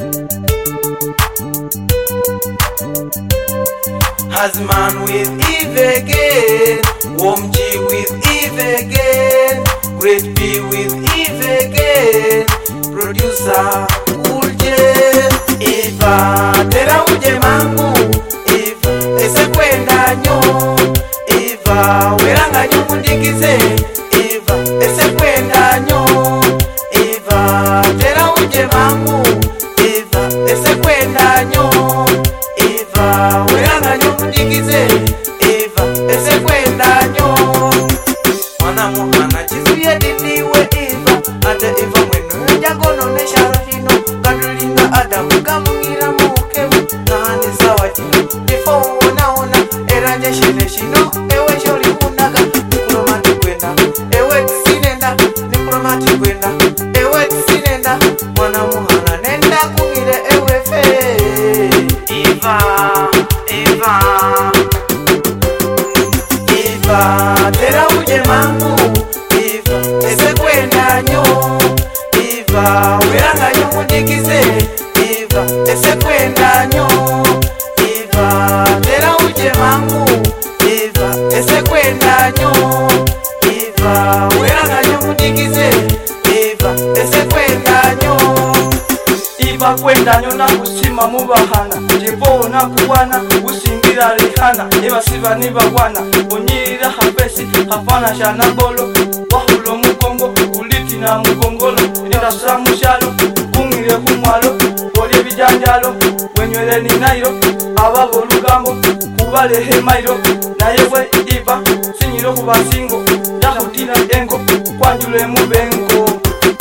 Hazman with Eve again, Wom G with Eve again, Great B with Eve again, producer Uje. Eva tera uje mangu, Eva ese kwenda nyo, Eva weranga nyo mundikize, Eva ese kwenda nyo, Eva tera uje mangu, Eva ese kwenda nyo, Eva weranga nyo mundikize, Eva ese kwenda nyo. Mwana muhana chizuye diliwe Eva, ate Eva mwenu njagono ne sharafino, kadulinga Adamu kamungira mukemu, nahani sawa jino, before naona eranje shine shino, ewe shori kunaga, nikuromati kwenda, ewe tisinenda, nikuromati kwenda, ewe tisinenda, mwana muhana nenda kungire ewe fe. Eva, Eva, Eva, tera uje mangu, Eva, ese kwenda nyo, Eva, weranga nyo mundikize, Eva, ese kwenda nyo, Eva, tera uje mangu, Eva, ese kwenda nyo, Eva, weranga nyo mundikize, Eva, ese kwenda nyo. Iva kwenda nyo na kusima mubahana, jibo na kuwana usingira rehana, eva siva niva wana onyira hapesi hafana shana bolo wahulo mukongo uliti na mukongolo nira samushalo kungire kumwalo bole bijanjalo wenywele ni nairo ababo lugambo kubale hemairo na yewe Iva sinyiro kubasingo yahutina engo kwanjule mubengo.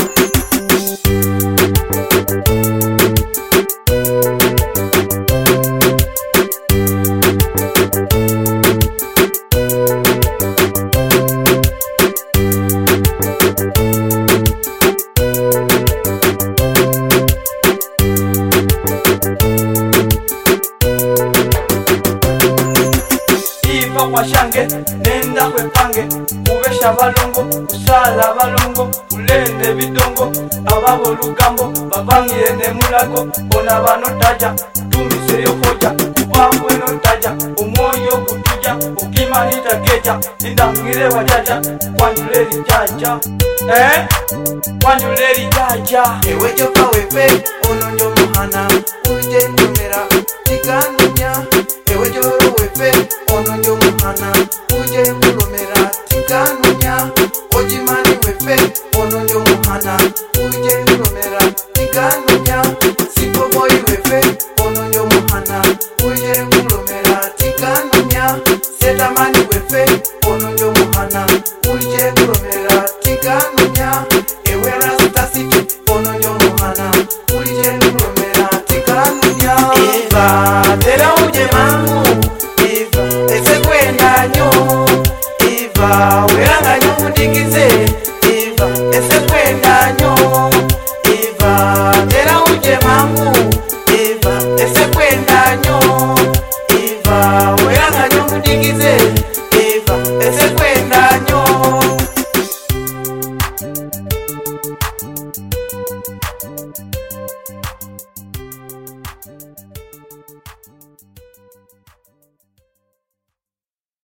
Washange nenda kwepange kubesha balongo kusala balongo ulende bidongo ababo lugambo babangire ne mulago bona banotaja tumise yokoja wabwe notaja umoyo kutuja ukimanita keja indangire wajaja kwanjuleri jaja kwanjuleri jaja. Ewe joka wepe ononyo muhana uje numera tikanunya, ewe joro wepe ononyo muhana uje mulomera tikanunya, ojimani wepe ononyo muhana uje mulomera tikanunya, sipo boy wepe ononyo muhana uje mulomera tikanunya, setamani wepe ononyo muhana uje mulomera tikanunya, ewe rasta city ononyo muhana uje mulomera tikanunya. Eva tera uje mangu, Eva ese kwenda nyo, Eva weranga nyo mundikize, Eva ese